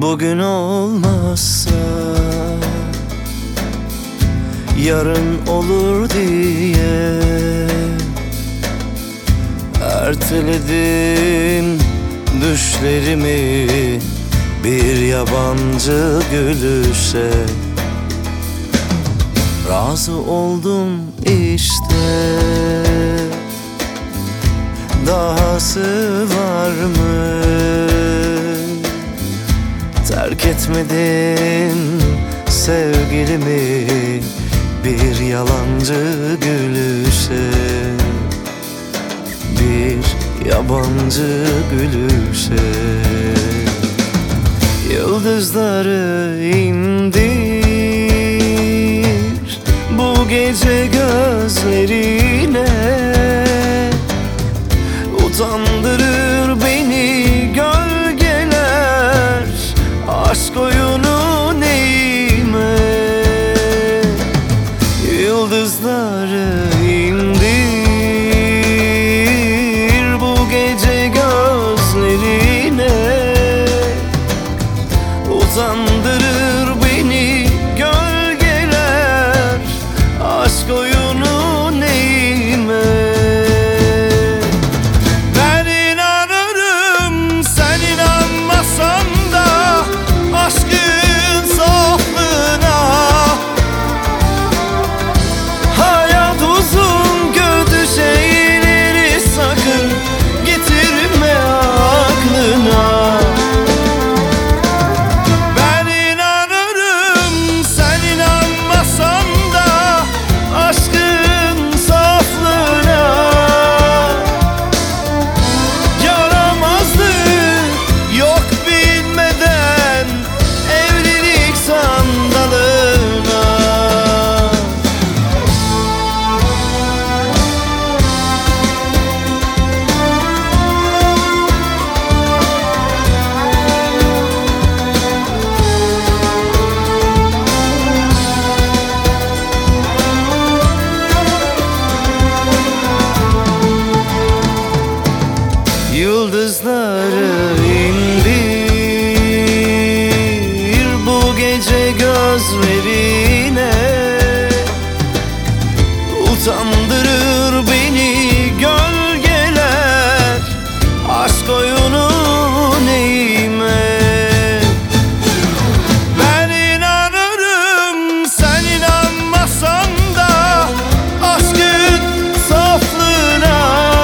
Bugün olmazsa yarın olur diye erteledim düşlerimi bir yabancı gülüşe. Razı oldum işte, dahası var mı? Terk etmedim sevgilimi bir yalancı gülüşe, bir yabancı gülüşe. Yıldızları indir bu gece gözlerine, utandırır beni gölgeler, aşk oyunu neyime. Yıldızları indir bu gece gözlerine, utandırır beni gölgeler, aşk oyunu neyime. Ben inanırım sen inanmasan da aşkın saflığına. Hayat uzun, kötü şeyleri sakın getirme aklına. Yıldızları indir bu gece gözlerine, utandırır beni gölgeler, aşk oyunu neyime. Ben inanırım sen inanmasan da aşkın saflığına.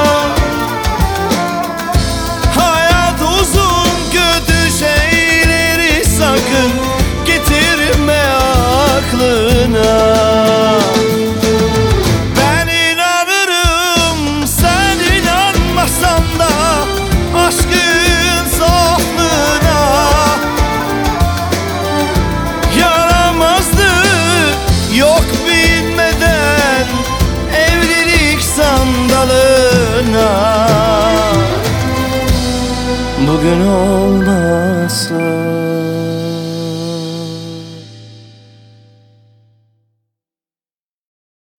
Ben inanırım sen inanmasan da aşkın saflığına. Yaramazlık yok bilmeden evlilik sandalına. Bugün olmazsa